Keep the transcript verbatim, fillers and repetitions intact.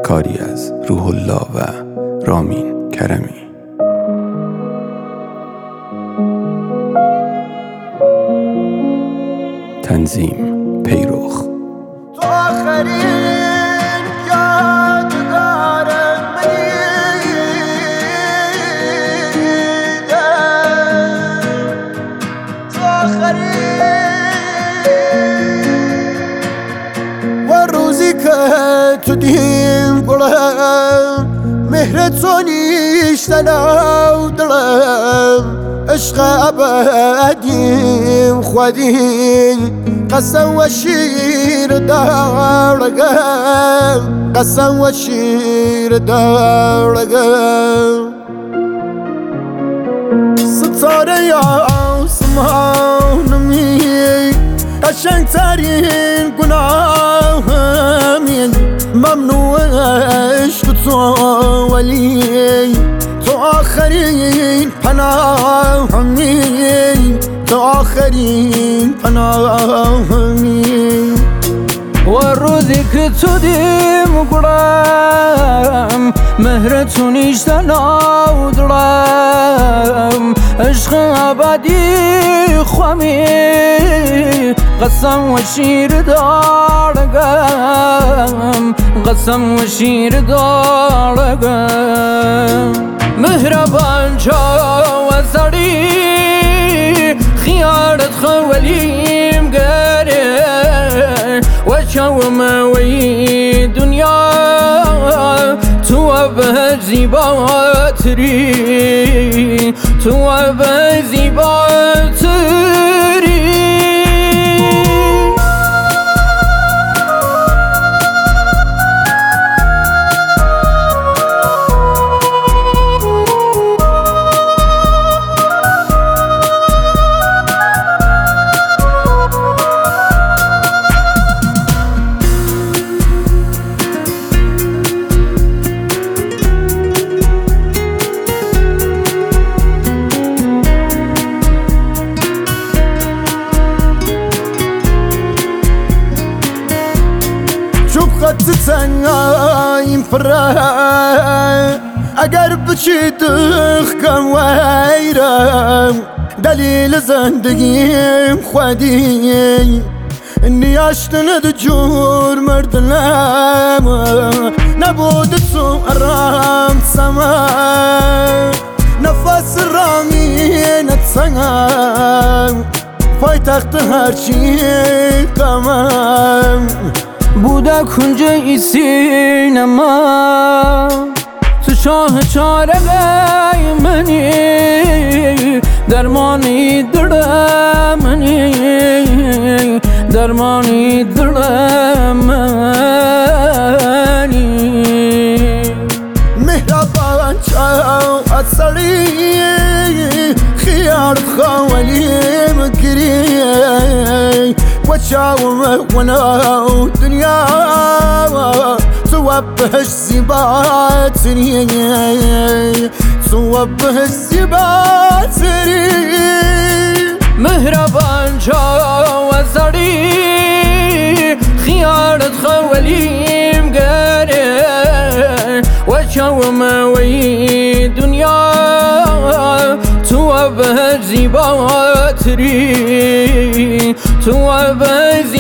کاری از روح الله و رامین کرمی. تنظیم پیروخ. تو آخرین یادگار منی، تو آخرین و روزی که تو دیم گلم مهر تو نیشتن او دلم، عشق ابدیم خودیم قسم و شیر دارگم، قسم و شیر دارگم. ستاره آسمانمی قشنگترین گناهمی، ممنوع عشق تو ولی تو آخرین پناهمی، تو آخرین پناهمی. و روزی که تو دیم گرم مهر تو نیشتن او دلم، عشق ابدی خوامی قسم و شیر دارگم، قسم و شیر دارگم. مهربان چا و سری خیارت خولیم گره و چاوم وی دنیا تو به زیباتری، تو به زیباتری. خط تنهاییم پره اگر بچی دخکم ویرم، دلیل زندگیم خودیم نیاشتند جور مردلم، نبود تو ارام سما نفس رامینت سنگم، پایتخت هرچی کمم بوده کنج ای سینما، تو شاه چاره منی، درمانی دل منی، درمانی دل منی. مهربان چاو اصلی خیار خوالیم گری و چاو مهونا دنیا تو بهش زیباتری، تو بهش زیباتری. مهربان چاو اصلی خیارت خوالیم گره و چاو موی دنیا تو به زیباتری، تو به